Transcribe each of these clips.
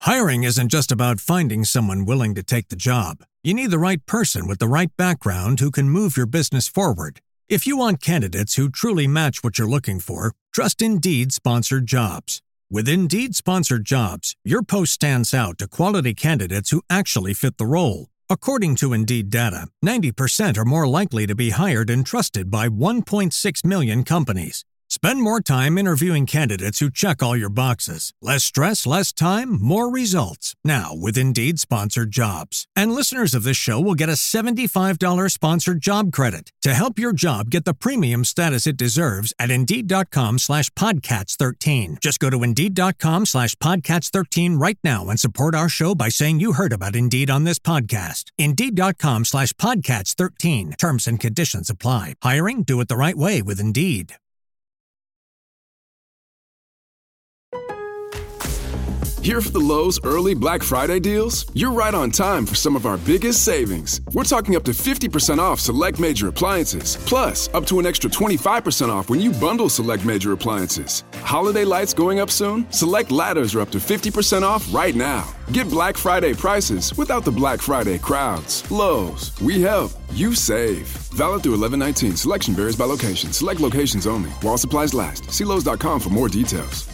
Hiring isn't just about finding someone willing to take the job. You need the right person with the right background who can move your business forward. If you want candidates who truly match what you're looking for, trust Indeed Sponsored Jobs. With Indeed Sponsored Jobs, your post stands out to quality candidates who actually fit the role. According to Indeed data, 90% are more likely to be hired and trusted by 1.6 million companies. Spend more time interviewing candidates who check all your boxes. Less stress, less time, more results. Now with Indeed Sponsored Jobs. And listeners of this show will get a $75 sponsored job credit to help your job get the premium status it deserves at Indeed.com/Podcats13. Just go to Indeed.com/Podcats13 right now and support our show by saying you heard about Indeed on this podcast. Indeed.com/Podcats13. Terms and conditions apply. Hiring? Do it the right way with Indeed. Here for the Lowe's early Black Friday deals? You're right on time for some of our biggest savings. We're talking up to 50% off select major appliances, plus up to an extra 25% off when you bundle select major appliances. Holiday lights going up soon? Select ladders are up to 50% off right now. Get Black Friday prices without the Black Friday crowds. Lowe's, we help, you save. Valid through 11/19. Selection varies by location. Select locations only. While supplies last. See Lowe's.com for more details.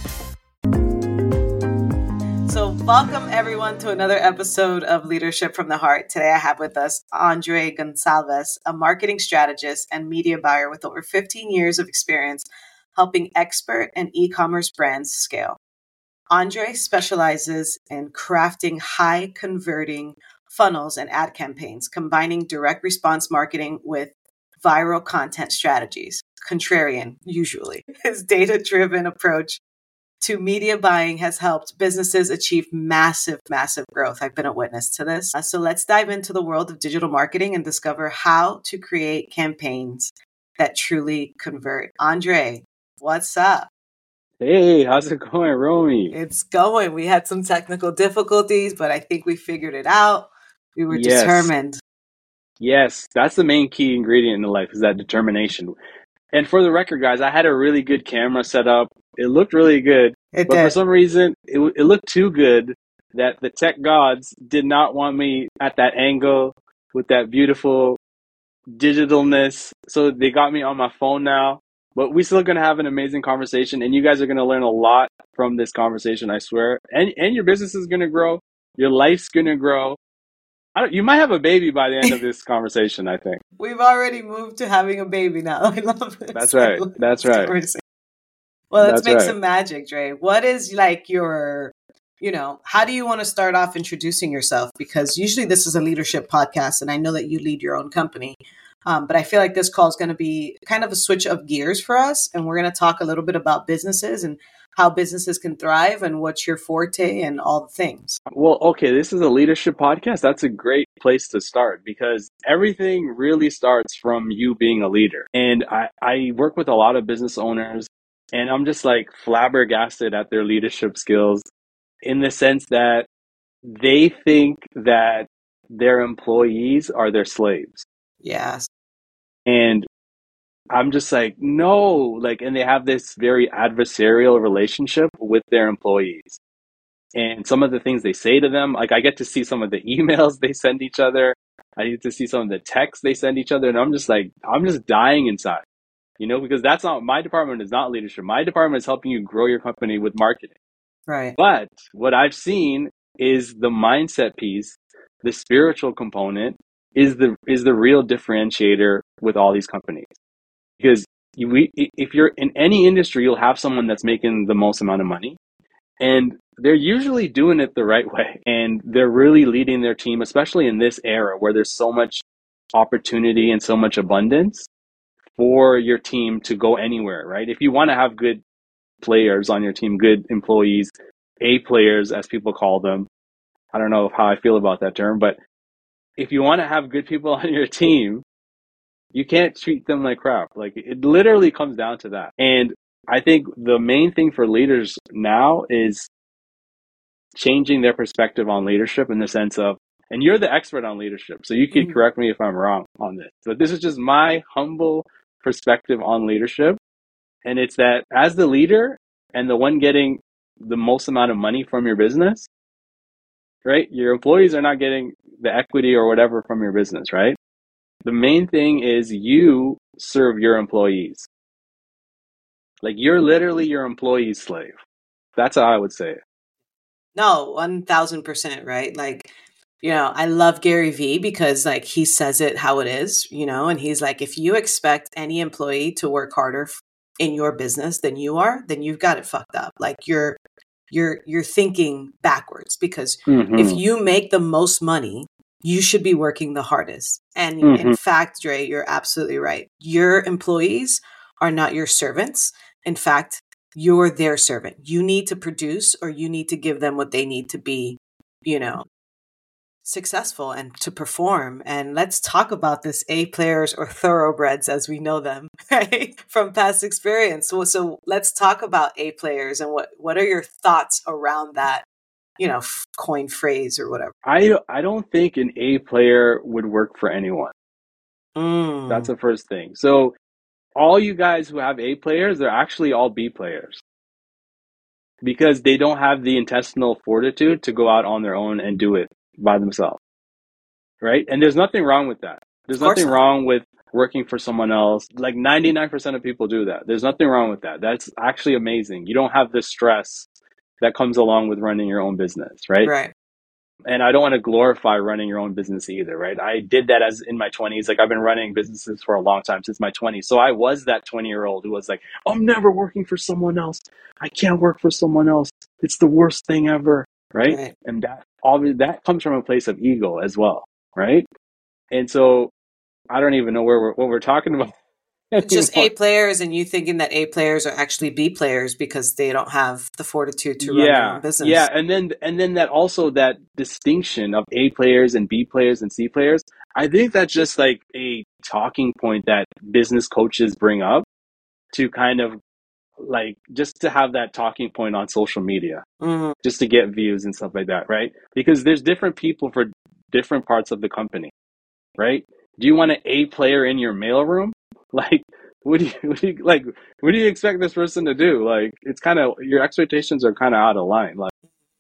So welcome everyone to another episode of Leadership from the Heart. Today I have with us Andre Gonsalves, a marketing strategist and media buyer with over 15 years of experience helping expert and e-commerce brands scale. Andre specializes in crafting high converting funnels and ad campaigns, combining direct response marketing with viral content strategies. Contrarian, usually. His data-driven approach to media buying has helped businesses achieve massive growth. I've been a witness to this. So let's dive into the world of digital marketing and discover how to create campaigns that truly convert. Andre, what's up? Hey, how's it going, Romy? It's going. We had some technical difficulties, but I think we figured it out. We were determined. Yes, that's the main key ingredient in life, is that determination. And for the record, guys, I had a really good camera set up. It looked really good, but for some reason, it looked too good that the tech gods did not want me at that angle with that beautiful digitalness. So they got me on my phone now, but we're still going to have an amazing conversation, and you guys are going to learn a lot from this conversation, I swear. And your business is going to grow. Your life's going to grow. You might have a baby by the end of this conversation, I think. We've already moved to having a baby now. I love this. That's right. That's right. Well, let's make some magic, Dre. What is like your, how do you want to start off introducing yourself? Because usually this is a leadership podcast, and I know that you lead your own company. But I feel like this call is going to be kind of a switch of gears for us. And we're going to talk a little bit about businesses and how businesses can thrive and what's your forte and all the things. Well, okay, this is a leadership podcast. That's a great place to start because everything really starts from you being a leader. And I work with a lot of business owners, and I'm just like flabbergasted at their leadership skills in the sense that they think that their employees are their slaves. Yes. And I'm just like, no, and they have this very adversarial relationship with their employees. And some of the things they say to them, I get to see some of the emails they send each other. I get to see some of the texts they send each other. And I'm just dying inside, because that's not, my department is not leadership. My department is helping you grow your company with marketing. Right. But what I've seen is the mindset piece, the spiritual component is the real differentiator with all these companies. Because if you're in any industry, you'll have someone that's making the most amount of money, and they're usually doing it the right way. And they're really leading their team, especially in this era where there's so much opportunity and so much abundance for your team to go anywhere, right? If you want to have good players on your team, good employees, A players, as people call them. I don't know how I feel about that term, but if you want to have good people on your team, you can't treat them like crap. It literally comes down to that. And I think the main thing for leaders now is changing their perspective on leadership in the sense of, and you're the expert on leadership, so you can correct me if I'm wrong on this. But this is just my humble perspective on leadership. And it's that as the leader and the one getting the most amount of money from your business, right? Your employees are not getting the equity or whatever from your business, right? The main thing is you serve your employees. Like you're literally your employee's slave. That's how I would say it. No, 1000%, right? Like, I love Gary Vee because like he says it how it is, and he's like, if you expect any employee to work harder in your business than you are, then you've got it fucked up. Like you're thinking backwards because if you make the most money, you should be working the hardest. And in fact, Dre, you're absolutely right. Your employees are not your servants. In fact, you're their servant. You need to produce or you need to give them what they need to be, successful and to perform. And let's talk about this A players or thoroughbreds as we know them, right? From past experience. So let's talk about A players and what are your thoughts around that, coin phrase or whatever. I don't think an A player would work for anyone. That's the first thing. So all you guys who have A players, they're actually all B players because they don't have the intestinal fortitude to go out on their own and do it by themselves. Right? And there's nothing wrong with that. There's nothing wrong with working for someone else. Like 99% of people do that. There's nothing wrong with that. That's actually amazing. You don't have the stress that comes along with running your own business, right? Right. And I don't want to glorify running your own business either, right? I did that as in my 20s. Like I've been running businesses for a long time, since my 20s. So I was that 20-year-old who was like, I'm never working for someone else. I can't work for someone else. It's the worst thing ever, right? And that comes from a place of ego as well, right? And so I don't even know what we're talking about. It's just A players, and you thinking that A players are actually B players because they don't have the fortitude to run their own business. Yeah, and then that also that distinction of A players and B players and C players, I think that's just like a talking point that business coaches bring up to kind of like just to have that talking point on social media, just to get views and stuff like that, right? Because there's different people for different parts of the company, right? Do you want an A player in your mailroom? Like, what do you expect this person to do? Like, it's kind of, your expectations are kind of out of line. Like,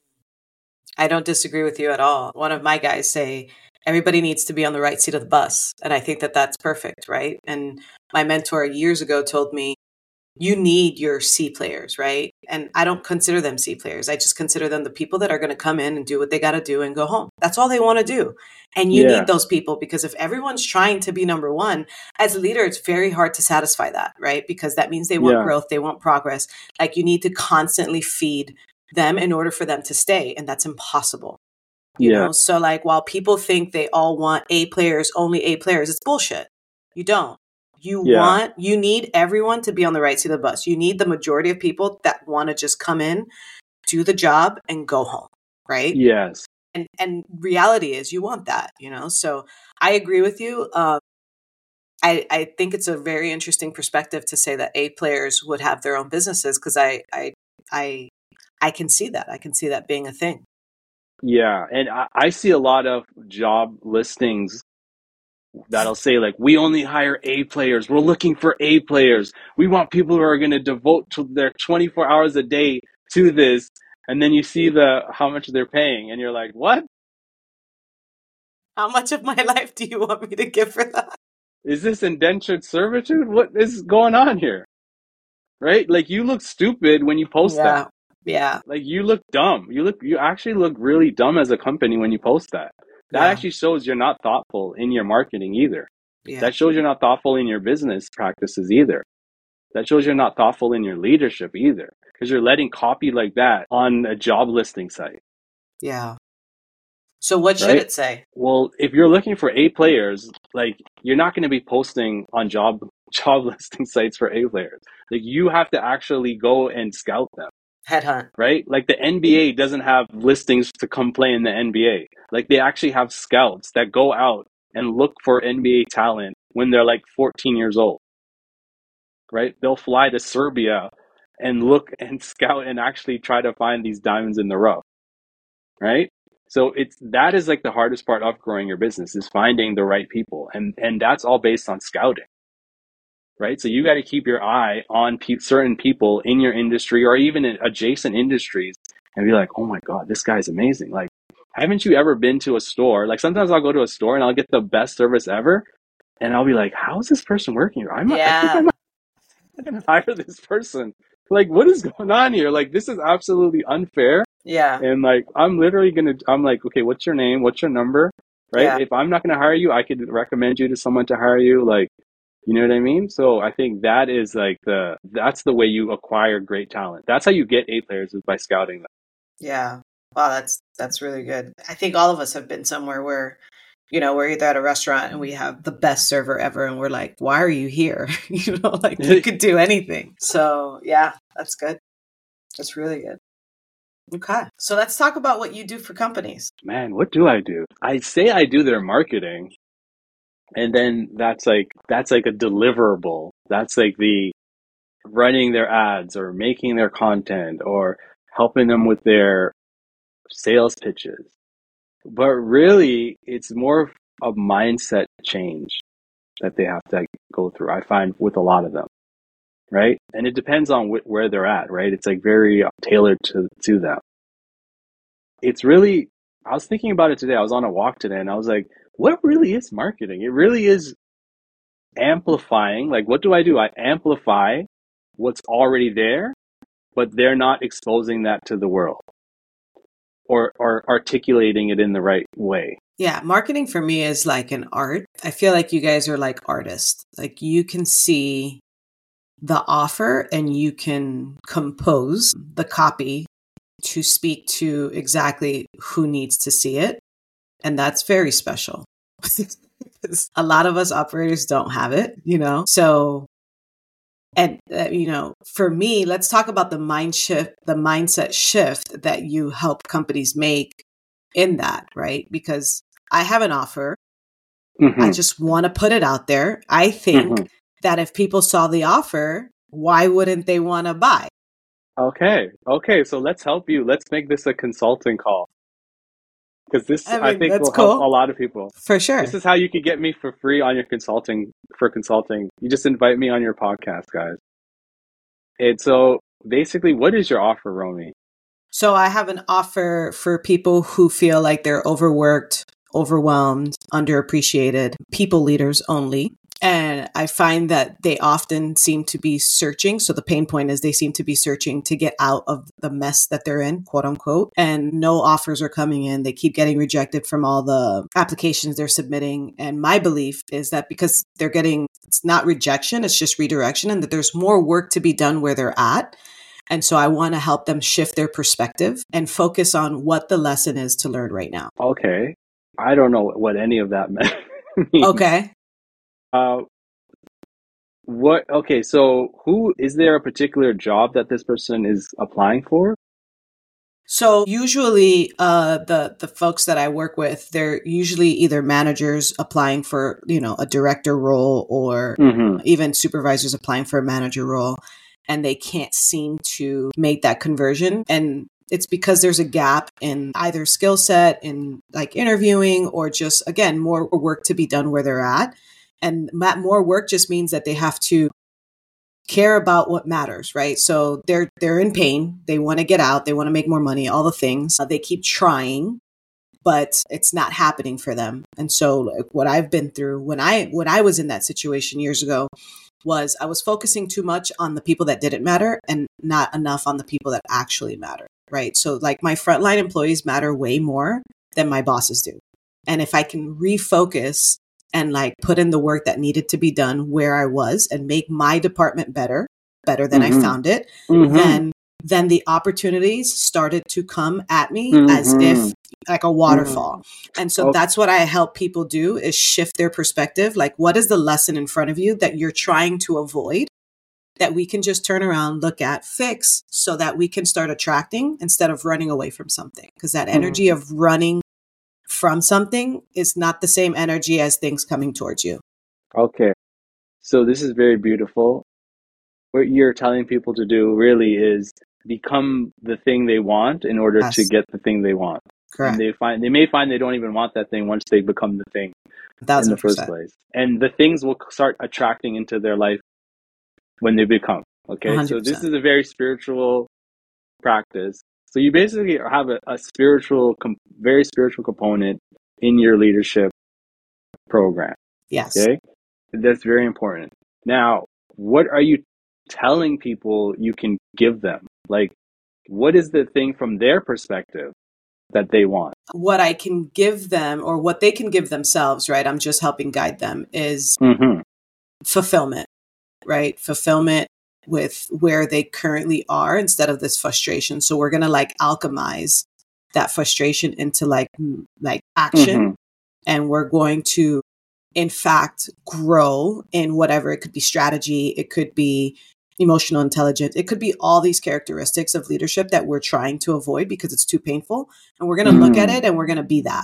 I don't disagree with you at all. One of my guys say everybody needs to be on the right seat of the bus. And I think that that's perfect, right? And my mentor years ago told me, you need your C players, right? And I don't consider them C players. I just consider them the people that are going to come in and do what they got to do and go home. That's all they want to do. And you need those people because if everyone's trying to be number one, as a leader, it's very hard to satisfy that, right? Because that means they want growth, they want progress. Like you need to constantly feed them in order for them to stay. And that's impossible. You know? So like while people think they all want A players, only A players, it's bullshit. You don't. You need everyone to be on the right side of the bus. You need the majority of people that want to just come in, do the job and go home. Right. Yes. And reality is you want that, so I agree with you. I think it's a very interesting perspective to say that A players would have their own businesses because I can see that. I can see that being a thing. Yeah. And I see a lot of job listings that'll say like, we only hire A players. We're looking for A players. We want people who are going to devote to their 24 hours a day to this. And then you see how much they're paying and you're like, what? How much of my life do you want me to give for that? Is this indentured servitude? What is going on here? Right? Like you look stupid when you post that. Yeah. Like you look dumb. You actually look really dumb as a company when you post that. That actually shows you're not thoughtful in your marketing either. That shows you're not thoughtful in your business practices either. That shows you're not thoughtful in your leadership either. Because you're letting copy like that on a job listing site. Yeah. So what should it say? Well, if you're looking for A players, like you're not going to be posting on job listing sites for A players. Like you have to actually go and scout them. Headhunt. Right? Like the NBA doesn't have listings to come play in the NBA. Like they actually have scouts that go out and look for NBA talent when they're like 14 years old. Right? They'll fly to Serbia and look and scout and actually try to find these diamonds in the rough. Right? So that is like the hardest part of growing your business is finding the right people. And that's all based on scouting. Right? So you got to keep your eye on certain people in your industry or even in adjacent industries and be like, oh my God, this guy's amazing. Like, haven't you ever been to a store? Like sometimes I'll go to a store and I'll get the best service ever. And I'll be like, how is this person working here? I think Yeah. I'm not going to hire this person. Like, what is going on here? Like, this is absolutely unfair. Yeah. And like, I'm like, okay, what's your name? What's your number? Right? Yeah. If I'm not going to hire you, I could recommend you to someone to hire you. Like, you know what I mean? So I think that is like that's the way you acquire great talent. That's how you get A players, is by scouting them. Yeah. Wow, that's really good. I think all of us have been somewhere where, we're either at a restaurant and we have the best server ever and we're like, why are you here? Like you could do anything. So yeah, that's good. That's really good. Okay. So let's talk about what you do for companies. Man, what do I do? I say I do their marketing, and then that's like a deliverable. That's like the running their ads or making their content or helping them with their sales pitches. But really, it's more of a mindset change that they have to go through, I find, with a lot of them, right? And it depends on where they're at, right? It's like very tailored to them. It's really, I was thinking about it today. I was on a walk today and I was like, what really is marketing? It really is amplifying. Like, what do? I amplify what's already there, but they're not exposing that to the world or articulating it in the right way. Yeah, marketing for me is like an art. I feel like you guys are like artists. Like you can see the offer and you can compose the copy to speak to exactly who needs to see it. And that's very special. A lot of us operators don't have it, So, and for me, let's talk about the mindset shift that you help companies make in that, right? Because I have an offer. Mm-hmm. I just want to put it out there. I think that if people saw the offer, why wouldn't they want to buy? Okay. So let's help you. Let's make this a consulting call. Because this, I think, will help a lot of people. For sure. This is how you could get me for free on your consulting. You just invite me on your podcast, guys. And so basically, what is your offer, Romy? So I have an offer for people who feel like they're overworked, overwhelmed, underappreciated, people leaders only. And I find that they often seem to be searching. So the pain point is they seem to be searching to get out of the mess that they're in, quote unquote, and no offers are coming in. They keep getting rejected from all the applications they're submitting. And my belief is that because it's not rejection, it's just redirection, and that there's more work to be done where they're at. And so I want to help them shift their perspective and focus on what the lesson is to learn right now. Okay. I don't know what any of that means. Okay. So is there a particular job that this person is applying for? So usually the folks that I work with, they're usually either managers applying for, a director role or even supervisors applying for a manager role, and they can't seem to make that conversion. And it's because there's a gap in either skill set, in like interviewing, or just, again, more work to be done where they're at. And more work just means that they have to care about what matters, right? So they're in pain. They want to get out. They want to make more money, all the things. They keep trying, but it's not happening for them. And so what I've been through when I was in that situation years ago was I was focusing too much on the people that didn't matter and not enough on the people that actually matter, right? So like my frontline employees matter way more than my bosses do. And if I can refocus and like put in the work that needed to be done where I was and make my department better than I found it, then the opportunities started to come at me as if like a waterfall. And so that's what I help people do, is shift their perspective. Like, what is the lesson in front of you that you're trying to avoid that we can just turn around, look at, fix, so that we can start attracting instead of running away from something? Because that energy of running from something is not the same energy as things coming towards you. Okay. So this is very beautiful. What you're telling people to do really is become the thing they want in order to get the thing they want. Correct. And they may find they don't even want that thing once they become the thing 1,000%. in the first place. And the things will start attracting into their life when they become. Okay. 100%. So this is a very spiritual practice. So you basically have a spiritual, very spiritual component in your leadership program. Yes. Okay. That's very important. Now, what are you telling people you can give them? Like, what is the thing from their perspective that they want? What I can give them or what they can give themselves, right? I'm just helping guide them is fulfillment, right? Fulfillment with where they currently are instead of this frustration. So we're going to like alchemize that frustration into like action. And we're going to, in fact, grow in whatever. It could be strategy. It could be emotional intelligence. It could be all these characteristics of leadership that we're trying to avoid because it's too painful. And we're going to look at it and we're going to be that.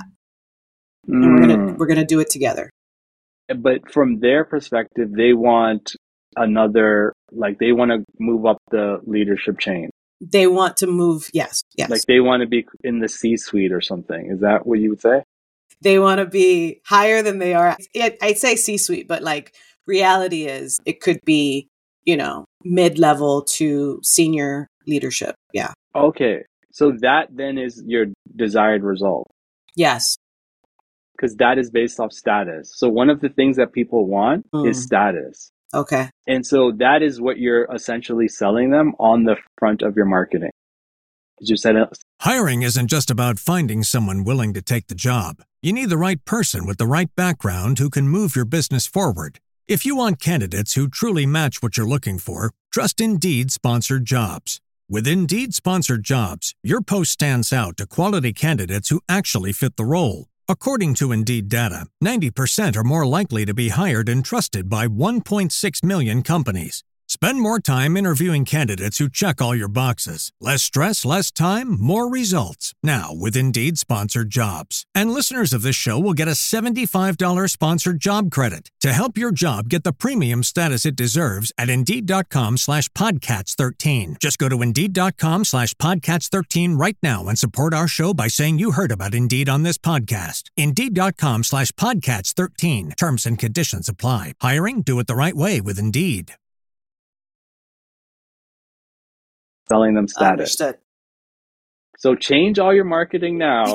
And we're going to do it together. But from their perspective, they want another, like they want to move up the leadership chain. They want to move. Yes. Like they want to be in the C-suite or something. Is that what you would say? They want to be higher than they are. I'd say C-suite, but like reality is it could be, mid-level to senior leadership. Yeah. Okay. So that then is your desired result. Yes. Because that is based off status. So one of the things that people want is status. Okay. And so that is what you're essentially selling them on the front of your marketing. Did you say it? Hiring isn't just about finding someone willing to take the job. You need the right person with the right background who can move your business forward. If you want candidates who truly match what you're looking for, trust Indeed sponsored jobs. With Indeed sponsored jobs, your post stands out to quality candidates who actually fit the role. According to Indeed data, 90% are more likely to be hired and trusted by 1.6 million companies. Spend more time interviewing candidates who check all your boxes. Less stress, less time, more results. Now with Indeed sponsored jobs. And listeners of this show will get a $75 sponsored job credit to help your job get the premium status it deserves at Indeed.com/Podcats13. Just go to Indeed.com/Podcats13 right now and support our show by saying you heard about Indeed on this podcast. Indeed.com/Podcats13. Terms and conditions apply. Hiring? Do it the right way with Indeed. Selling them status. Understood. So change all your marketing now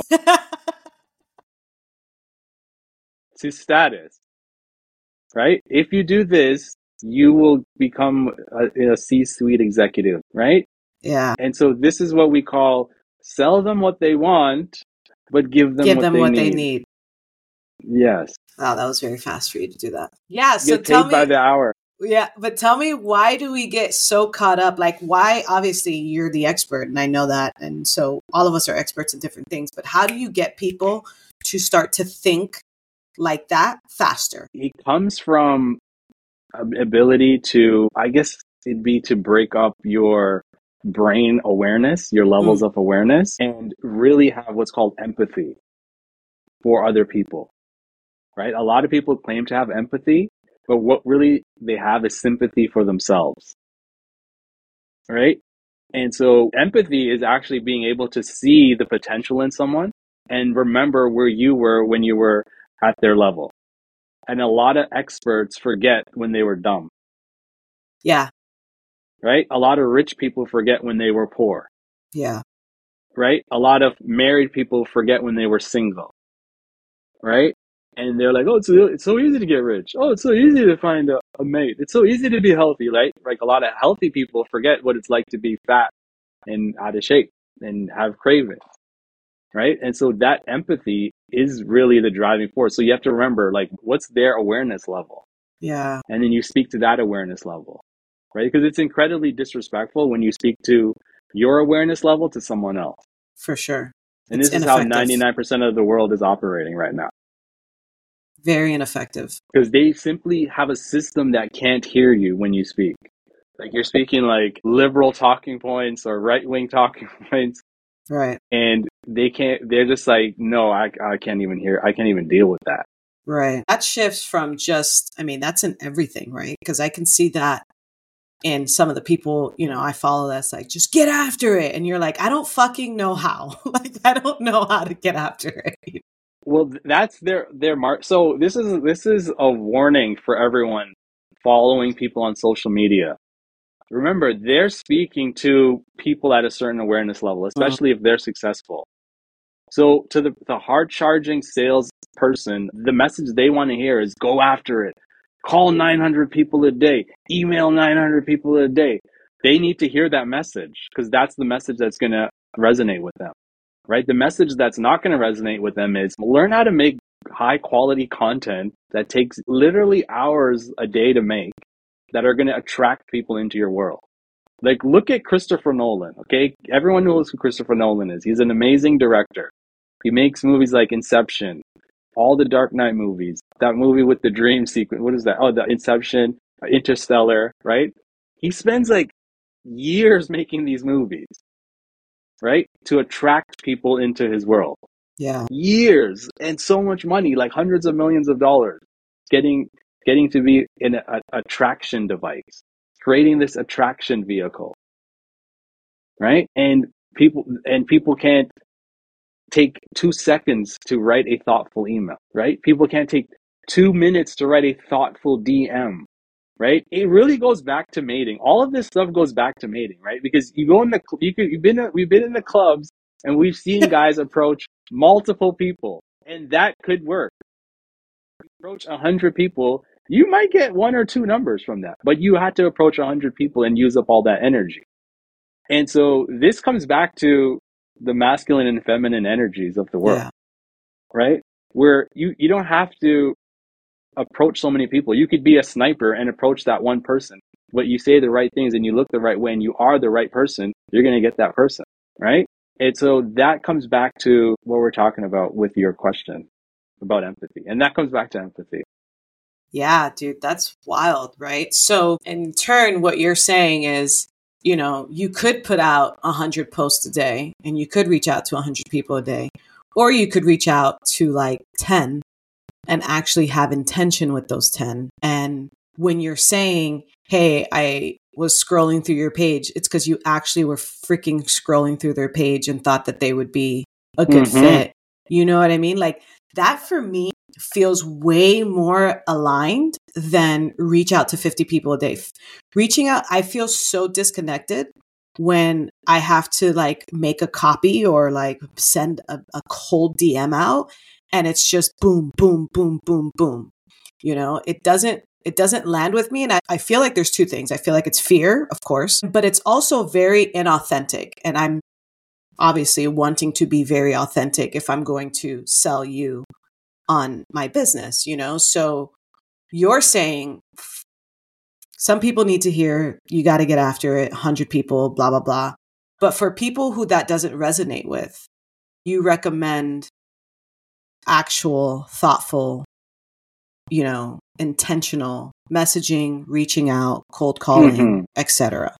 to status, right? If you do this, you will become a C-suite executive, right? Yeah. And so this is what we call sell them what they want, but give them what they need. Yes. Wow, that was very fast for you to do that. Yeah. So get paid by the hour. Yeah, but tell me, why do we get so caught up? Like, why? Obviously, you're the expert, and I know that. And so all of us are experts in different things. But how do you get people to start to think like that faster? It comes from ability to, I guess it'd be to break up your brain awareness, your levels of awareness, and really have what's called empathy for other people, right? A lot of people claim to have empathy, but what really they have is sympathy for themselves, right? And so empathy is actually being able to see the potential in someone and remember where you were when you were at their level. And a lot of experts forget when they were dumb. Yeah. Right? A lot of rich people forget when they were poor. Yeah. Right? A lot of married people forget when they were single. Right? And they're like, oh, it's so easy to get rich. Oh, it's so easy to find a mate. It's so easy to be healthy, right? Like a lot of healthy people forget what it's like to be fat and out of shape and have cravings, right? And so that empathy is really the driving force. So you have to remember, like, what's their awareness level? Yeah. And then you speak to that awareness level, right? Because it's incredibly disrespectful when you speak to your awareness level to someone else. For sure. And this is how 99% of the world is operating right now. Very ineffective. Because they simply have a system that can't hear you when you speak. Like you're speaking like liberal talking points or right-wing talking points. Right. And they're just like, no, I can't even deal with that. Right. That shifts from that's in everything, right? Because I can see that in some of the people, I follow that's like, just get after it. And you're like, I don't fucking know how. Like, I don't know how to get after it. Well, that's their mark. So this is a warning for everyone following people on social media, Remember, they're speaking to people at a certain awareness level, especially if they're successful. So to the hard charging sales person, the message they want to hear is go after it. Call 900 people a day, email 900 people a day. They need to hear that message because that's the message that's going to resonate with them, right? The message that's not going to resonate with them is learn how to make high quality content that takes literally hours a day to make that are going to attract people into your world. Like, look at Christopher Nolan, okay? Everyone knows who Christopher Nolan is. He's an amazing director. He makes movies like Inception, all the Dark Knight movies, that movie with the dream sequence. What is that? Oh, the Inception, Interstellar, right? He spends like years making these movies, right? To attract people into his world. Yeah. Years and so much money, like hundreds of millions of dollars, getting to be in an attraction device, creating this attraction vehicle, right? And people can't take 2 seconds to write a thoughtful email, right? People can't take 2 minutes to write a thoughtful DM, right? It really goes back to mating. All of this stuff goes back to mating, right? Because you go in we've been in the clubs and we've seen guys approach multiple people, and that could work. Approach 100 people, you might get 1 or 2 numbers from that, but you had to approach 100 people and use up all that energy. And so this comes back to the masculine and feminine energies of the world, right? Where you don't have to approach so many people. You could be a sniper and approach that one person, but you say the right things and you look the right way and you are the right person, you're going to get that person, right? And so that comes back to what we're talking about with your question about empathy. And that comes back to empathy. Yeah, dude, that's wild, right? So in turn, what you're saying is, you know, you could put out 100 posts a day and you could reach out to 100 people a day, or you could reach out to like 10 and actually have intention with those 10. And when you're saying, hey, I was scrolling through your page, it's because you actually were freaking scrolling through their page and thought that they would be a good fit. You know what I mean? Like that for me feels way more aligned than reach out to 50 people a day. Reaching out, I feel so disconnected when I have to like make a copy or like send a cold DM out and it's just boom, boom, boom, boom, boom. You know, it doesn't land with me. And I feel like there's 2 things. I feel like it's fear, of course, but it's also very inauthentic. And I'm obviously wanting to be very authentic if I'm going to sell you on my business, you know? So you're saying some people need to hear, you got to get after it, 100 people, blah, blah, blah. But for people who that doesn't resonate with, you recommend actual, thoughtful, you know, intentional messaging, reaching out, cold calling, etc.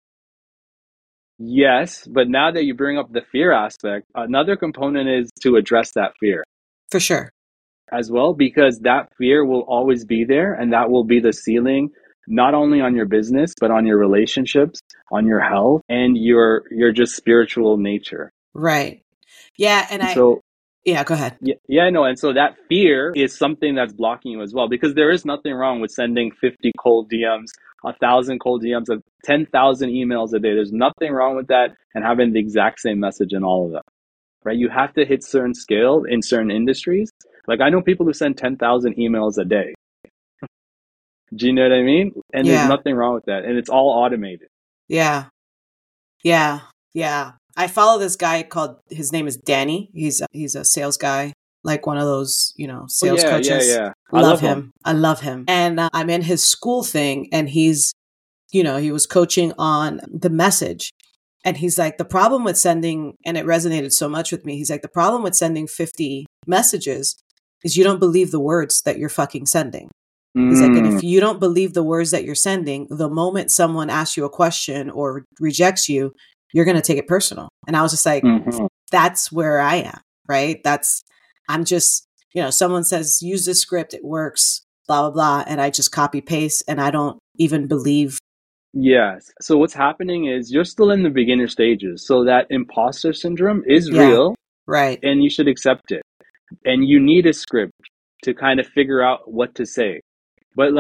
Yes, but now that you bring up the fear aspect, another component is to address that fear. For sure. As well, because that fear will always be there and that will be the ceiling, not only on your business, but on your relationships, on your health, and your just spiritual nature. Right. Yeah. And yeah, go ahead. Yeah, I know. And so that fear is something that's blocking you as well, because there is nothing wrong with sending 50 cold DMs, 1,000 cold DMs, 10,000 emails a day. There's nothing wrong with that and having the exact same message in all of them, right? You have to hit certain scale in certain industries. Like I know people who send 10,000 emails a day. Do you know what I mean? And there's nothing wrong with that. And it's all automated. Yeah. Yeah. Yeah. I follow this guy his name is Danny. He's a sales guy, like one of those, you know, sales coaches. Yeah. I love him. I love him. And I'm in his school thing and he's, you know, he was coaching on the message. And he's like, the problem with sending, and it resonated so much with me. He's like, the problem with sending 50 messages is you don't believe the words that you're fucking sending. He's like, and if you don't believe the words that you're sending, the moment someone asks you a question or rejects you, you're going to take it personal. And I was just like, that's where I am, right? I'm just, you know, someone says, use this script, it works, blah, blah, blah. And I just copy paste and I don't even believe. Yes. So what's happening is you're still in the beginner stages. So that imposter syndrome is real. Right. And you should accept it. And you need a script to kind of figure out what to say. But like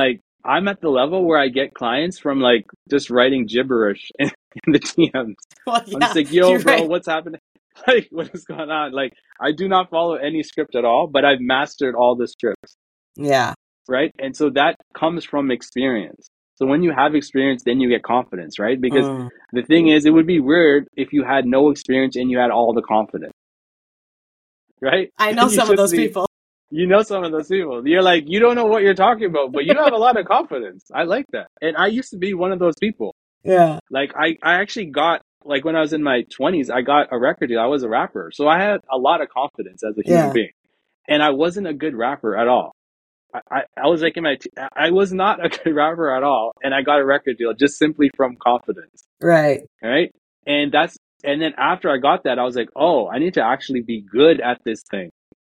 I'm at the level where I get clients from like just writing gibberish in the DMs. Well, I'm just yeah, like, yo, you're bro, right. what's happening? Like, what is going on? Like, I do not follow any script at all, but I've mastered all the scripts, Yeah. right? And so that comes from experience. So when you have experience, then you get confidence, right? Because Mm. the thing is, it would be weird if you had no experience and you had all the confidence, right? I know Then you some of shouldn't those be, people. you know, some of those people. You're like, you don't know what you're talking about, but you have a lot of confidence. I like that. And I used to be one of those people. Yeah. Like I actually got, like when I was in my 20s, I got a record deal. I was a rapper. So I had a lot of confidence as a human Yeah. being. And I wasn't a good rapper at all. I was like I was not a good rapper at all. And I got a record deal just simply from confidence. Right. Right. And then after I got that, I was like, oh, I need to actually be good at this thing.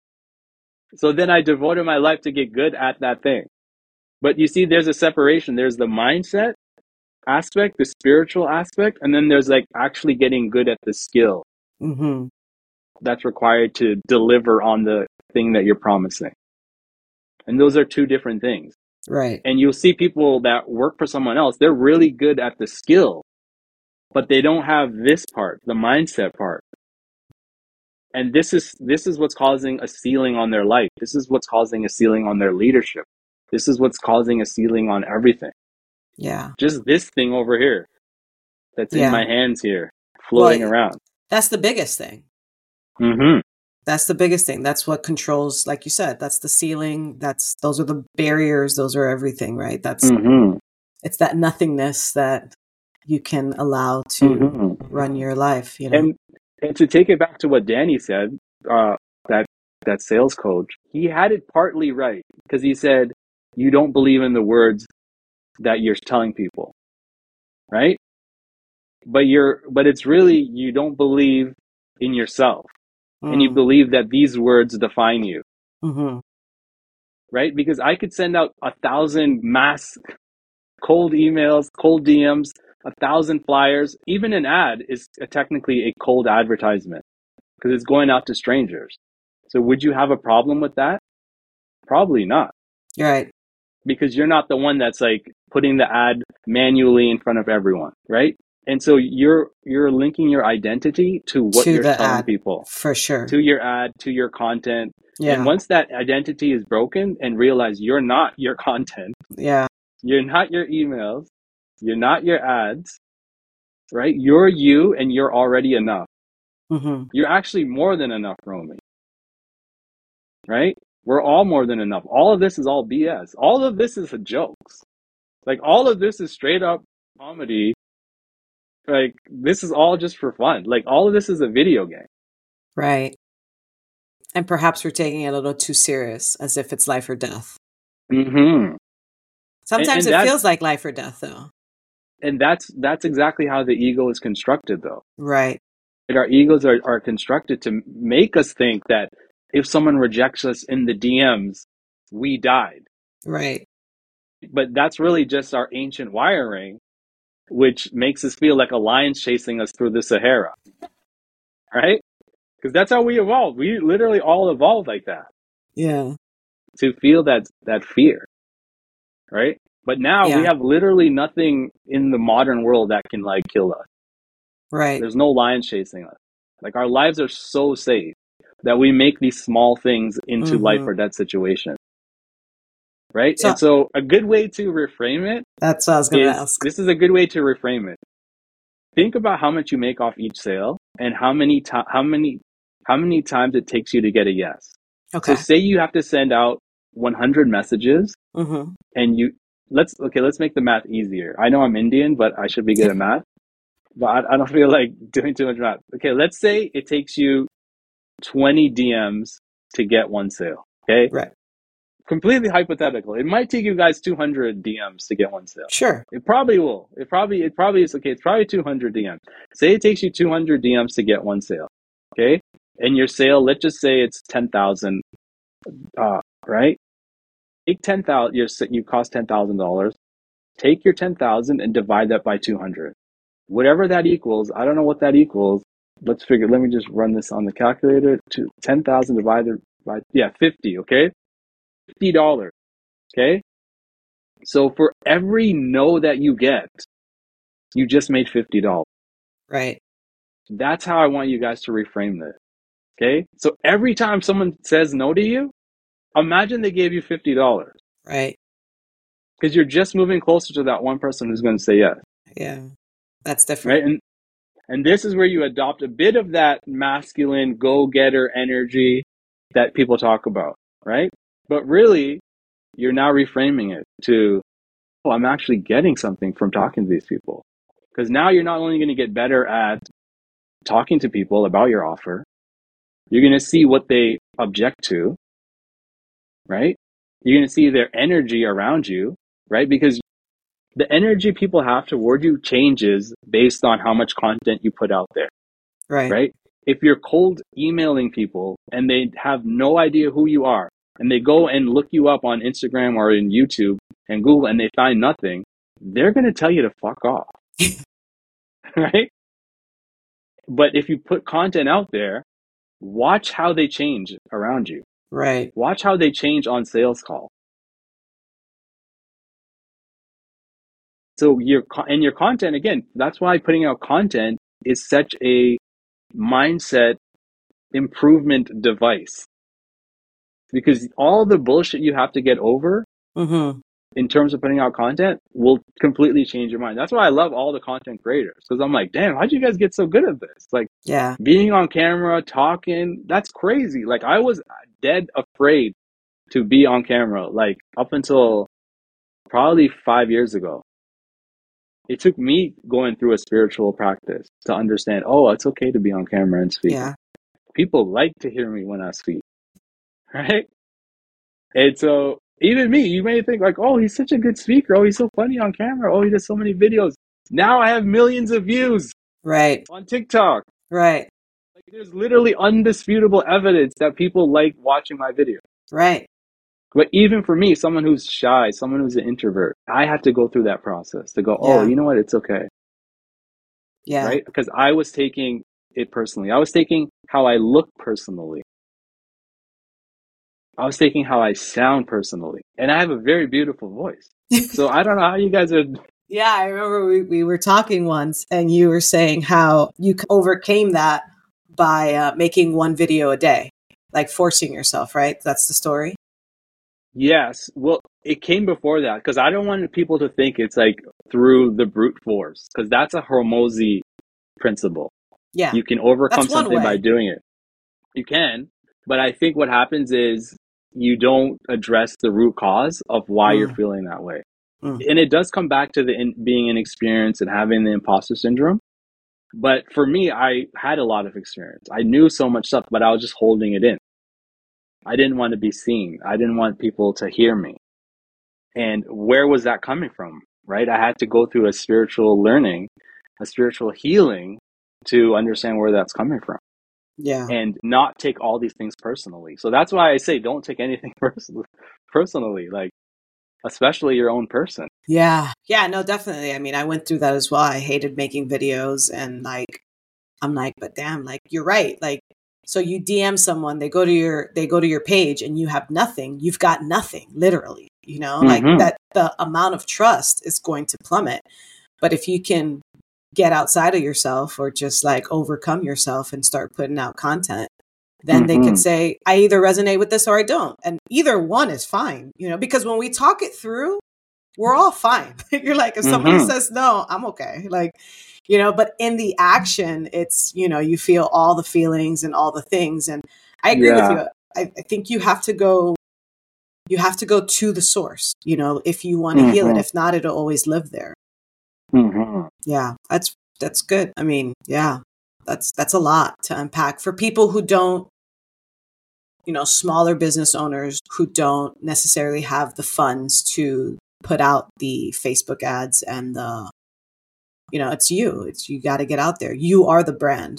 So then I devoted my life to get good at that thing. But you see, there's a separation. There's the mindset aspect, the spiritual aspect, and then there's like actually getting good at the skill Mm-hmm. that's required to deliver on the thing that you're promising. And those are two different things. Right. And you'll see people that work for someone else, they're really good at the skill, but they don't have this part, the mindset part. And this is what's causing a ceiling on their life. This is what's causing a ceiling on their leadership. This is what's causing a ceiling on everything. Yeah. Just this thing over here that's in my hands here, floating around. That's the biggest thing. Mm-hmm. That's the biggest thing. That's what controls, like you said, that's the ceiling. Those are the barriers. Those are everything, right? It's that nothingness that you can allow to run your life, you know? And to take it back to what Danny said, that sales coach, he had it partly right, because he said, you don't believe in the words that you're telling people, right? But it's really, you don't believe in yourself, and you believe that these words define you, right? Because I could send out 1,000 mass cold emails, cold DMs, 1,000 flyers. Even an ad is technically a cold advertisement because it's going out to strangers. So would you have a problem with that? Probably not. Right. Because you're not the one that's like putting the ad manually in front of everyone, right? And so you're linking your identity to what you're telling people. For sure. To your ad, to your content. Yeah. And once that identity is broken and realize you're not your content. Yeah. You're not your emails. You're not your ads, right? You're you, and you're already enough. You're actually more than enough, Romy. Right? We're all more than enough. All of this is all BS. All of this is jokes. Like, all of this is straight up comedy. Like, this is all just for fun. Like, all of this is a video game. Right. And perhaps we're taking it a little too serious, as if it's life or death. Sometimes it feels like life or death, though. And that's exactly how the ego is constructed, though. Right. Like, our egos are constructed to make us think that if someone rejects us in the DMs, we died. Right. But that's really just our ancient wiring, which makes us feel like a lion's chasing us through the Sahara. Right? Because that's how we evolved. We literally all evolved like that. Yeah. To feel that fear. Right? But now we have literally nothing in the modern world that can like kill us. Right. There's no lion chasing us. Like, our lives are so safe that we make these small things into life or death situations. Right? And so a good way to reframe it. That's what I was going to ask. This is a good way to reframe it. Think about how much you make off each sale and how many times it takes you to get a yes. Okay. So say you have to send out 100 messages and let's make the math easier. I know I'm Indian, but I should be good at math. But I don't feel like doing too much math. Okay, let's say it takes you 20 DMs to get one sale. Okay? Right. Completely hypothetical. It might take you guys 200 DMs to get one sale. Sure. It probably will. It probably is. Okay, it's probably 200 DMs. Say it takes you 200 DMs to get one sale. Okay? And your sale, let's just say it's 10,000, right? Take 10,000, you cost $10,000. Take your 10,000 and divide that by 200. Whatever that equals, I don't know what that equals. Let me just run this on the calculator. 10,000 divided by, 50, okay? $50, okay? So for every no that you get, you just made $50. Right. That's how I want you guys to reframe this. Okay. So every time someone says no to you, imagine they gave you $50. Right. Because you're just moving closer to that one person who's going to say yes. Yeah. That's different. Right. And this is where you adopt a bit of that masculine go-getter energy that people talk about. Right. But really, you're now reframing it to, oh, I'm actually getting something from talking to these people. Because now you're not only going to get better at talking to people about your offer, you're going to see what they object to, right? You're going to see their energy around you, right? Because the energy people have toward you changes based on how much content you put out there, Right. right? If you're cold emailing people and they have no idea who you are, and they go and look you up on Instagram or in YouTube and Google and they find nothing, they're going to tell you to fuck off, right? But if you put content out there, watch how they change around you. Right. Watch how they change on sales call. So your content, again, that's why putting out content is such a mindset improvement device. Because all the bullshit you have to get over in terms of putting out content will completely change your mind. That's why I love all the content creators. Because I'm like, damn, how'd you guys get so good at this? Like, Yeah. being on camera, talking, that's crazy. Like, I was dead afraid to be on camera, like up until probably 5 years ago. It took me going through a spiritual practice to understand, oh, it's okay to be on camera and speak. Yeah. People like to hear me when I speak, right? And so even me, you may think like, oh, he's such a good speaker. Oh, he's so funny on camera. Oh, he does so many videos. Now I have millions of views Right. on TikTok. Right. Like, there's literally undisputable evidence that people like watching my videos. Right. But even for me, someone who's shy, someone who's an introvert, I had to go through that process to go, oh, Yeah. you know what? It's okay. Yeah. Right? Because I was taking it personally. I was taking how I look personally. I was taking how I sound personally. And I have a very beautiful voice. So I don't know how you guys are. Yeah, I remember we were talking once and you were saying how you overcame that by making one video a day, like forcing yourself, right? That's the story. Yes. Well, it came before that because I don't want people to think it's like through the brute force, because that's a Hormozy principle. Yeah. You can overcome That's one something by way. doing it. You can, but I think what happens is you don't address the root cause of why you're feeling that way. And it does come back to being inexperienced and having the imposter syndrome. But for me, I had a lot of experience. I knew so much stuff, but I was just holding it in. I didn't want to be seen. I didn't want people to hear me. And where was that coming from, right? I had to go through a spiritual learning, a spiritual healing to understand where that's coming from. Yeah. And not take all these things personally. So that's why I say don't take anything personally, like especially your own person. Yeah. Yeah, no, definitely. I mean, I went through that as well. I hated making videos and like, I'm like, but damn, like you're right. Like, so you DM someone, they go to your page and you have nothing. You've got nothing, literally, like that the amount of trust is going to plummet. But if you can get outside of yourself or just like overcome yourself and start putting out content, then they could say, I either resonate with this or I don't. And either one is fine, because when we talk it through, we're all fine. You're like, if somebody says no, I'm okay. Like, but in the action, it's, you feel all the feelings and all the things. And I agree with you. I think you have to go to the source, if you want to heal it. If not, it'll always live there. Yeah, that's good. I mean, yeah, that's a lot to unpack for people who don't, smaller business owners who don't necessarily have the funds to put out the Facebook ads and the, it's you got to get out there. You are the brand.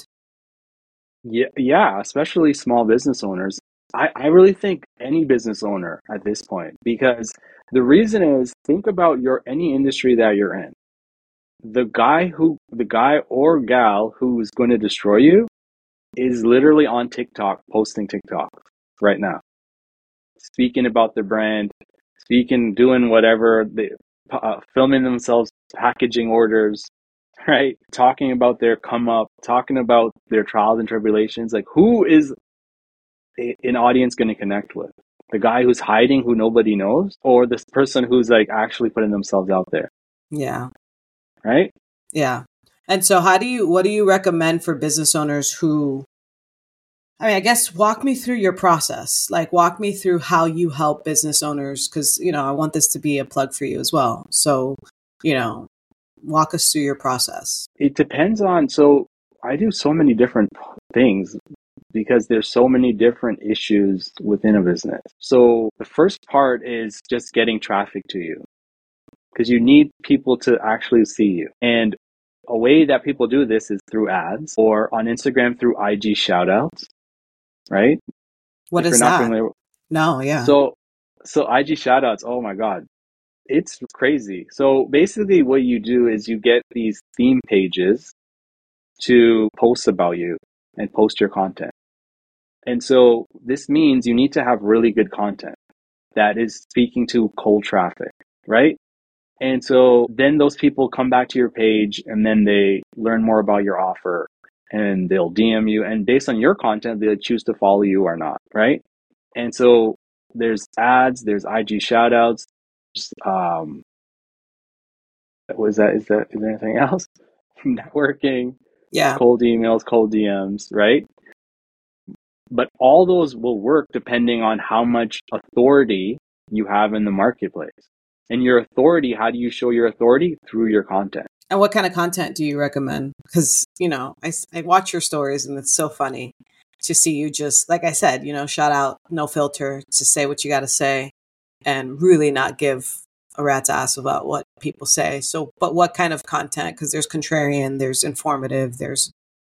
Yeah, especially small business owners. I really think any business owner at this point, because the reason is, think about any industry that you're in. The guy or gal who's going to destroy you is literally on TikTok, posting TikTok right now, speaking about their brand, speaking, doing whatever, they filming themselves, packaging orders, right? Talking about their come up, talking about their trials and tribulations. Like, who is an audience going to connect with? The guy who's hiding, who nobody knows, or this person who's like actually putting themselves out there? Yeah. Right? Yeah. And so what do you recommend for business owners who, I mean, I guess walk me through your process. Like, walk me through how you help business owners, because, I want this to be a plug for you as well. So, walk us through your process. It depends on, so I do so many different things because there's so many different issues within a business. So the first part is just getting traffic to you, because you need people to actually see you. And a way that people do this is through ads, or on Instagram through IG shoutouts, right? What If is you're not that? familiar. No, yeah. So IG shoutouts, oh my God, it's crazy. So basically what you do is you get these theme pages to post about you and post your content. And so this means you need to have really good content that is speaking to cold traffic, right? And so then those people come back to your page and then they learn more about your offer and they'll DM you. And based on your content, they'll choose to follow you or not, right? And so there's ads, there's IG shoutouts. Is there anything else? Networking, Yeah. cold emails, cold DMs, right? But all those will work depending on how much authority you have in the marketplace. And your authority, how do you show your authority? Through your content. And what kind of content do you recommend? Because, I watch your stories and it's so funny to see you just, like I said, shout out, no filter, to say what you got to say and really not give a rat's ass about what people say. So, but what kind of content? Because there's contrarian, there's informative, there's,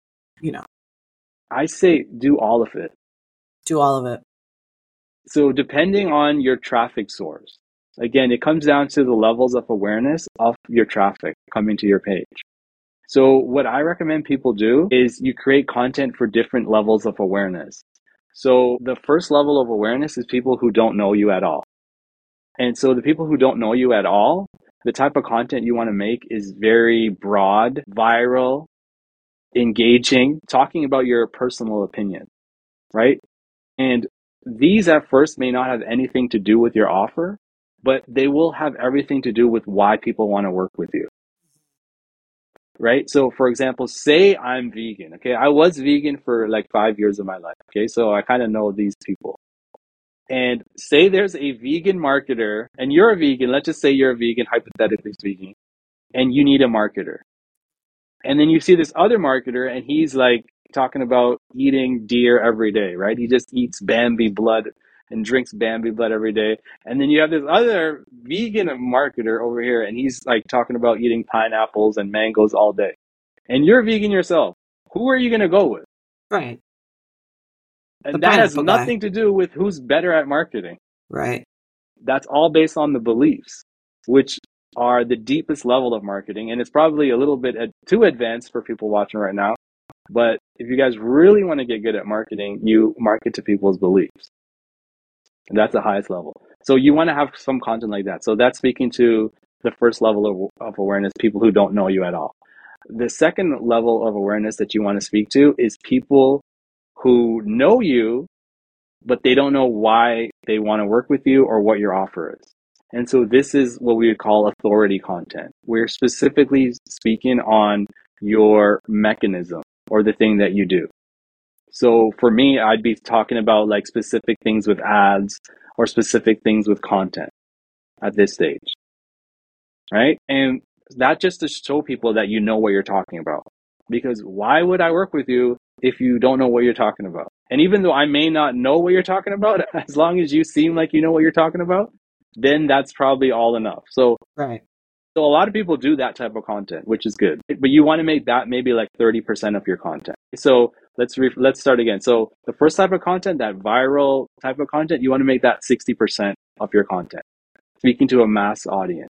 I say do all of it. Do all of it. So depending on your traffic source, again, it comes down to the levels of awareness of your traffic coming to your page. So what I recommend people do is you create content for different levels of awareness. So the first level of awareness is people who don't know you at all. And so the people who don't know you at all, the type of content you want to make is very broad, viral, engaging, talking about your personal opinion, right? And these at first may not have anything to do with your offer, but they will have everything to do with why people want to work with you. Right? So for example, say I'm vegan. Okay. I was vegan for like 5 years of my life. Okay. So I kind of know these people. And say there's a vegan marketer and you're a vegan. Let's just say you're a vegan, hypothetically speaking, and you need a marketer. And then you see this other marketer and he's like talking about eating deer every day, right? He just eats Bambi blood and drinks Bambi blood every day. And then you have this other vegan marketer over here and he's like talking about eating pineapples and mangoes all day. And you're vegan yourself. Who are you going to go with? Right. And that has nothing to do with who's better at marketing. Right. That's all based on the beliefs, which are the deepest level of marketing. And it's probably a little bit too advanced for people watching right now. But if you guys really want to get good at marketing, you market to people's beliefs. And that's the highest level. So you want to have some content like that. So that's speaking to the first level of awareness, people who don't know you at all. The second level of awareness that you want to speak to is people who know you, but they don't know why they want to work with you or what your offer is. And so this is what we would call authority content. We're specifically speaking on your mechanism or the thing that you do. So for me, I'd be talking about like specific things with ads or specific things with content at this stage, right? And that just to show people that you know what you're talking about. Because why would I work with you if you don't know what you're talking about? And even though I may not know what you're talking about, as long as you seem like you know what you're talking about, then that's probably all enough. So, right. So a lot of people do that type of content, which is good. But you want to make that maybe like 30% of your content. So let's start again. So the first type of content, that viral type of content, you want to make that 60% of your content, speaking to a mass audience.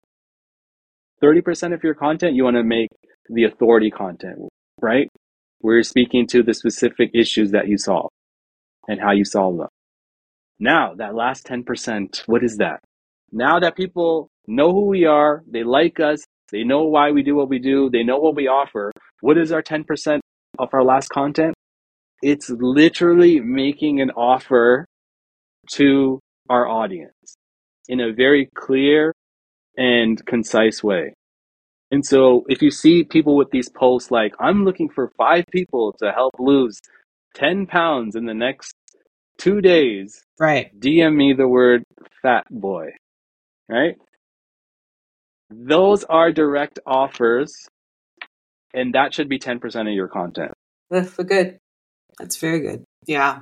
30% of your content, you want to make the authority content, right? Where you're speaking to the specific issues that you solve and how you solve them. Now, that last 10%, what is that? Now that people know who we are, they like us, they know why we do what we do, they know what we offer. What is our 10% of our last content? It's literally making an offer to our audience in a very clear and concise way. And so if you see people with these posts like, I'm looking for 5 people to help lose 10 pounds in the next 2 days, Right. DM me the word fat boy, right? Those are direct offers, and that should be 10% of your content. That's good. That's very good. Yeah.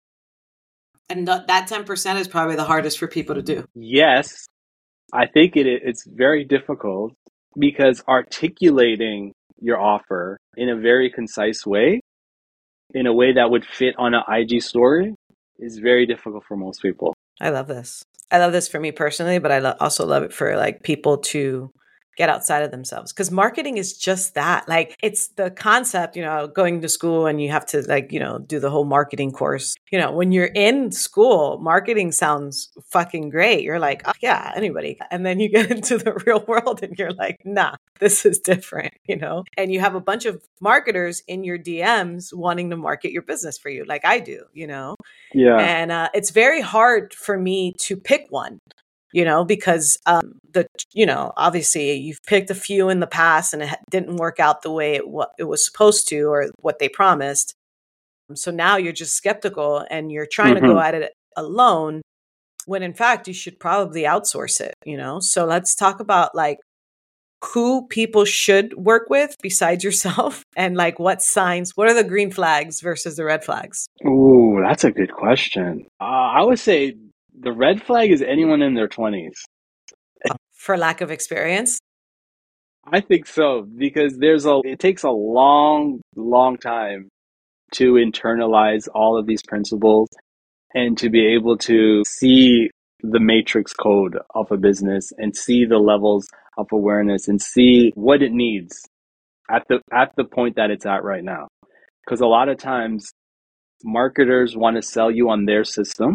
And that 10% is probably the hardest for people to do. Yes, I think it's very difficult because articulating your offer in a very concise way, in a way that would fit on an IG story, is very difficult for most people. I love this. I love this for me personally, but I also love it for like people to get outside of themselves, because marketing is just that. Like, it's the concept, going to school and you have to do the whole marketing course. When you're in school, marketing sounds fucking great. You're like, oh yeah, anybody. And then you get into the real world and you're like, nah, this is different, and you have a bunch of marketers in your DMs wanting to market your business for you, like I do, Yeah. And it's very hard for me to pick one, because obviously you've picked a few in the past and it didn't work out the way it was supposed to, or what they promised. So now you're just skeptical and you're trying to go at it alone, when in fact you should probably outsource it, So let's talk about like who people should work with besides yourself, and like what are the green flags versus the red flags? Ooh, that's a good question. I would say the red flag is anyone in their 20s. For lack of experience? I think so, because it takes a long, long time to internalize all of these principles and to be able to see the matrix code of a business and see the levels of awareness and see what it needs at the point that it's at right now. Because a lot of times marketers want to sell you on their system,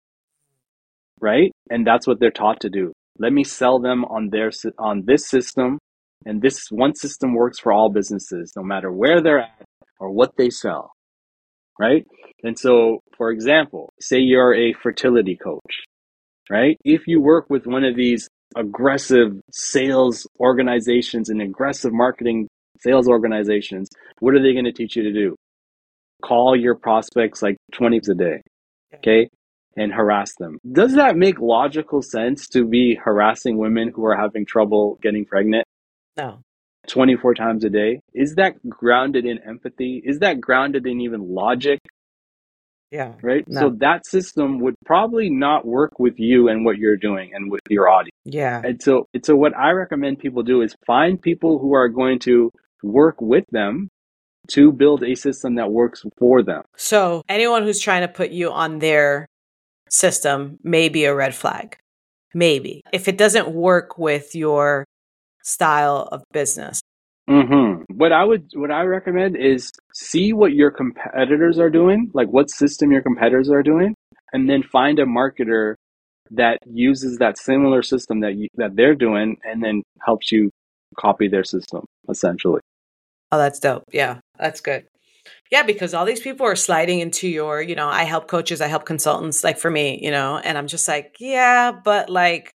right? And that's what they're taught to do. Let me sell them on this system, and this one system works for all businesses, no matter where they're at or what they sell, right? And so, for example, say you're a fertility coach, right? If you work with one of these aggressive sales organizations and aggressive marketing sales organizations, what are they going to teach you to do? Call your prospects like 20 a day, okay? And harass them. Does that make logical sense to be harassing women who are having trouble getting pregnant? No. 24 times a day? Is that grounded in empathy? Is that grounded in even logic? Yeah. Right? No. So that system would probably not work with you and what you're doing and with your audience. Yeah. And so what I recommend people do is find people who are going to work with them to build a system that works for them. So anyone who's trying to put you on their system may be a red flag. Maybe. If it doesn't work with your style of business. What I recommend is see what your competitors are doing, like what system your competitors are doing, and then find a marketer that uses that similar system that they're doing, and then helps you copy their system, essentially. Oh, that's dope. Yeah, that's good. Yeah, because all these people are sliding into your, I help coaches, I help consultants, like for me, and I'm just like, yeah, but like,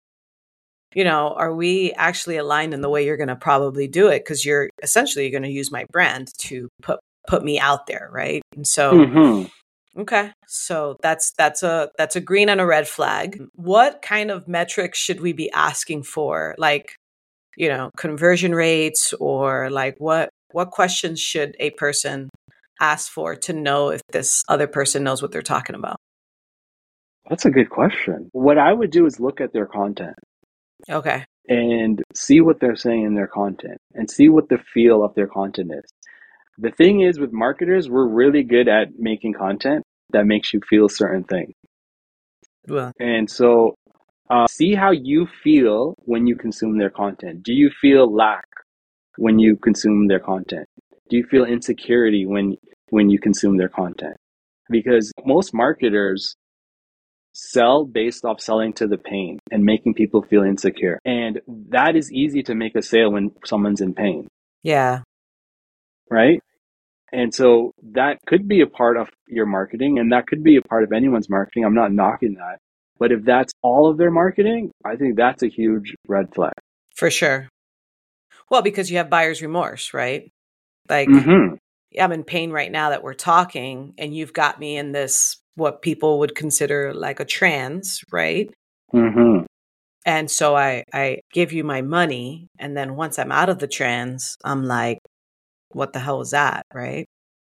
are we actually aligned in the way you're going to probably do it? Because you're essentially going to use my brand to put me out there, right? And so, okay, so that's a green and a red flag. What kind of metrics should we be asking for? Like, conversion rates, or like what questions should a person ask for to know if this other person knows what they're talking about? That's a good question. What I would do is look at their content. Okay. And see what they're saying in their content and see what the feel of their content is. The thing is, with marketers, we're really good at making content that makes you feel certain things. Well, and so see how you feel when you consume their content. Do you feel lack when you consume their content? Do you feel insecurity when you consume their content? Because most marketers sell based off selling to the pain and making people feel insecure. And that is easy to make a sale when someone's in pain. Yeah. Right? And so that could be a part of your marketing, and that could be a part of anyone's marketing. I'm not knocking that. But if that's all of their marketing, I think that's a huge red flag. For sure. Well, because you have buyer's remorse, right? Like, I'm in pain right now that we're talking, and you've got me in this, what people would consider like a trance, right? And so I give you my money, and then once I'm out of the trance, I'm like, what the hell was that, right?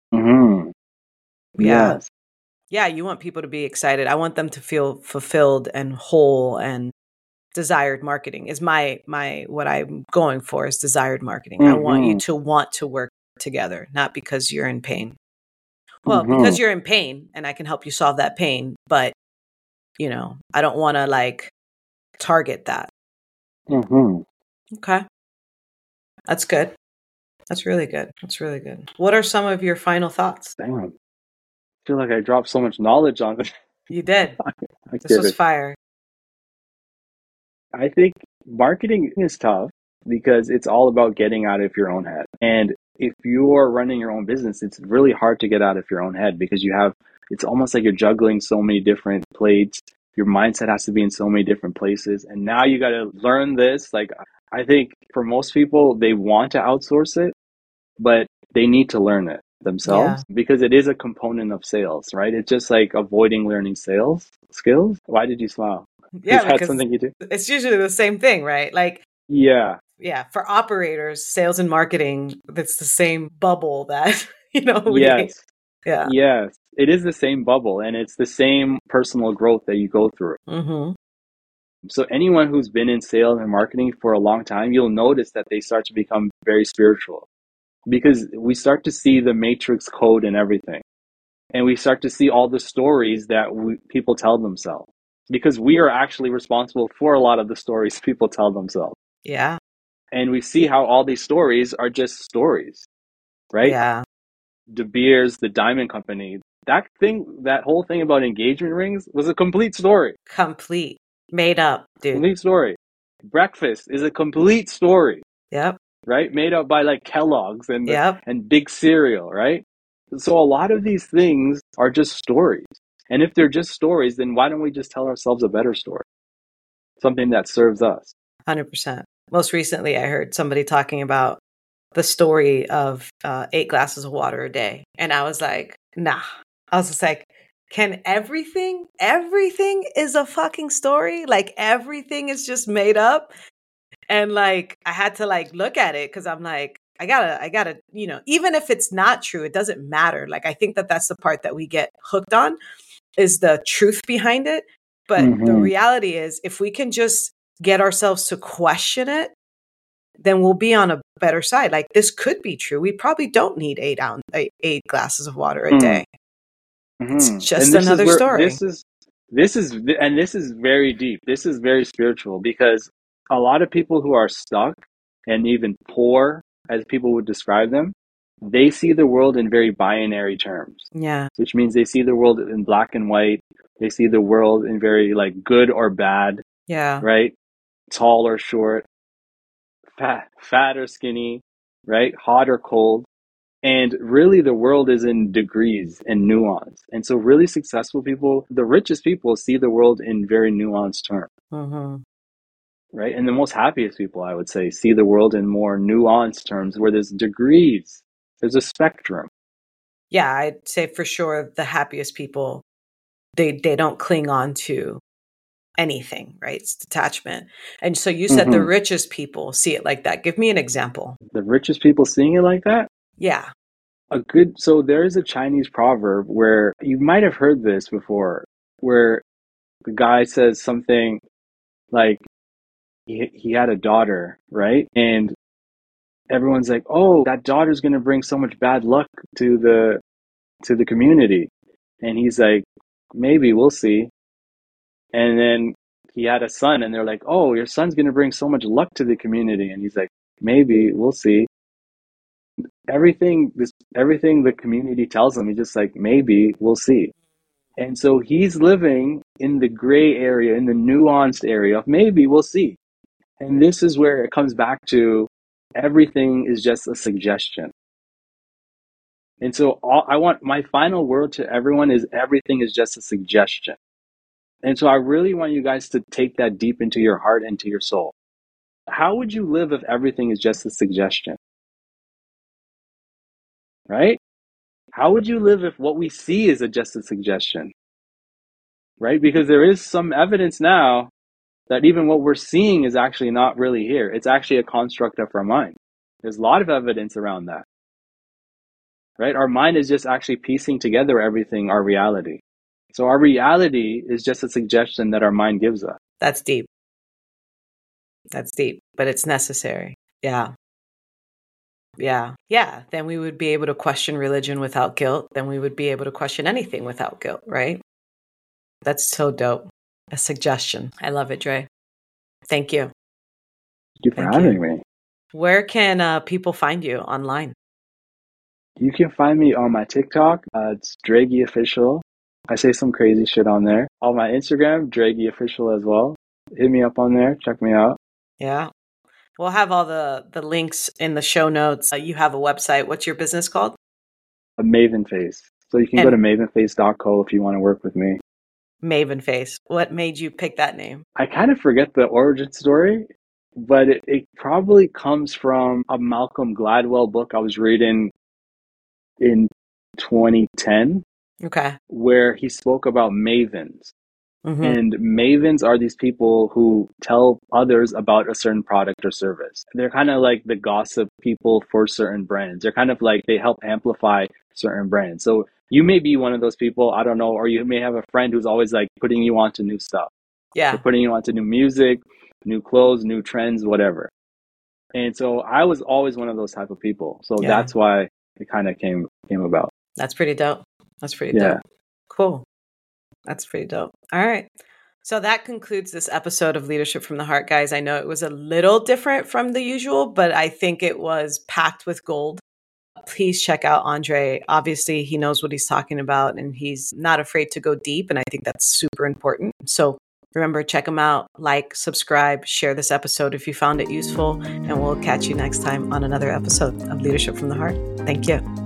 Yeah. Yes. Yeah, you want people to be excited. I want them to feel fulfilled and whole, and desired marketing is my what I'm going for is desired marketing. I want you to want to work together, not because you're in pain. Well, because you're in pain and I can help you solve that pain, but I don't want to like target that. Okay. That's good. That's really good. That's really good. What are some of your final thoughts? Damn. I feel like I dropped so much knowledge on it. You did. This was fire. I think marketing is tough because it's all about getting out of your own head. And if you're running your own business, it's really hard to get out of your own head because it's almost like you're juggling so many different plates. Your mindset has to be in so many different places. And now you got to learn this. Like, I think for most people, they want to outsource it, but they need to learn it themselves because it is a component of sales, right? It's just like avoiding learning sales skills. Why did you smile? Yeah, is that something you do? It's usually the same thing, right? Like, yeah, for operators, sales and marketing, it's the same bubble that yes, it is the same bubble, and it's the same personal growth that you go through. So anyone who's been in sales and marketing for a long time, you'll notice that they start to become very spiritual because we start to see the matrix code and everything, and we start to see all the stories that people tell themselves. Because we are actually responsible for a lot of the stories people tell themselves. Yeah. And we see how all these stories are just stories, right? Yeah. De Beers, the Diamond Company, that whole thing about engagement rings was a complete story. Complete. Made up, dude. Complete story. Breakfast is a complete story. Yep. Right? Made up by like Kellogg's and Big Cereal, right? So a lot of these things are just stories. And if they're just stories, then why don't we just tell ourselves a better story? Something that serves us. 100%. Most recently, I heard somebody talking about the story of 8 glasses of water a day. And I was like, nah. I was just like, can everything is a fucking story? Like everything is just made up? And like, I had to like look at it because I'm like, I gotta, even if it's not true, it doesn't matter. Like, I think that that's the part that we get hooked on is the truth behind it. But the reality is if we can just get ourselves to question it, then we'll be on a better side. Like this could be true. We probably don't need 8 glasses of water a day. It's just another story. This is very deep. This is very spiritual because a lot of people who are stuck and even poor, as people would describe them, they see the world in very binary terms. Yeah. Which means they see the world in black and white. They see the world in very like good or bad. Yeah. Right? Tall or short, fat or skinny, right? Hot or cold. And really the world is in degrees and nuance. And so really successful people, the richest people see the world in very nuanced terms. Right? And the most happiest people, I would say, see the world in more nuanced terms where there's degrees. There's a spectrum. Yeah, I'd say for sure the happiest people, they don't cling on to anything, right? It's detachment. And so you said the richest people see it like that. Give me an example. The richest people seeing it like that? Yeah. So there is a Chinese proverb where you might have heard this before, where the guy says something like he had a daughter, right? And everyone's like, oh, that daughter's going to bring so much bad luck to the community. And he's like, maybe, we'll see. And then he had a son and they're like, oh, your son's going to bring so much luck to the community. And he's like, maybe, we'll see. Everything the community tells him, he's just like, maybe, we'll see. And so he's living in the gray area, in the nuanced area of maybe, we'll see. And this is where it comes back to everything is just a suggestion. And so I want my final word to everyone is everything is just a suggestion. And so I really want you guys to take that deep into your heart and to your soul. How would you live if everything is just a suggestion? Right? How would you live if what we see is just a suggestion? Right? Because there is some evidence now that even what we're seeing is actually not really here. It's actually a construct of our mind. There's a lot of evidence around that. Right? Our mind is just actually piecing together everything, our reality. So our reality is just a suggestion that our mind gives us. That's deep. That's deep, but it's necessary. Yeah. Yeah. Yeah. Then we would be able to question religion without guilt. Then we would be able to question anything without guilt, right? That's so dope. A suggestion. I love it, Dre. Thank you. Thank you for having me. Where can people find you online? You can find me on my TikTok. It's Dragey Official. I say some crazy shit on there. On my Instagram, Dragey Official as well. Hit me up on there. Check me out. Yeah. We'll have all the links in the show notes. You have a website. What's your business called? Mavenface. So you can go to mavenface.co if you want to work with me. Mavenface. What made you pick that name? I kind of forget the origin story, but it probably comes from a Malcolm Gladwell book I was reading in 2010. Okay. Where he spoke about mavens. Mm-hmm. And mavens are these people who tell others about a certain product or service. They're kind of like the gossip people for certain brands. They're kind of like they help amplify certain brands. So you may be one of those people, I don't know, or you may have a friend who's always like putting you onto new stuff. Yeah. They're putting you onto new music, new clothes, new trends, whatever. And so I was always one of those type of people. So that's why it kind of came about. That's pretty dope. That's pretty dope. Cool. That's pretty dope. All right. So that concludes this episode of Leadership from the Heart, guys. I know it was a little different from the usual, but I think it was packed with gold. Please check out Andre. Obviously, he knows what he's talking about and he's not afraid to go deep. And I think that's super important. So remember, check him out, like, subscribe, share this episode if you found it useful, and we'll catch you next time on another episode of Leadership from the Heart. Thank you.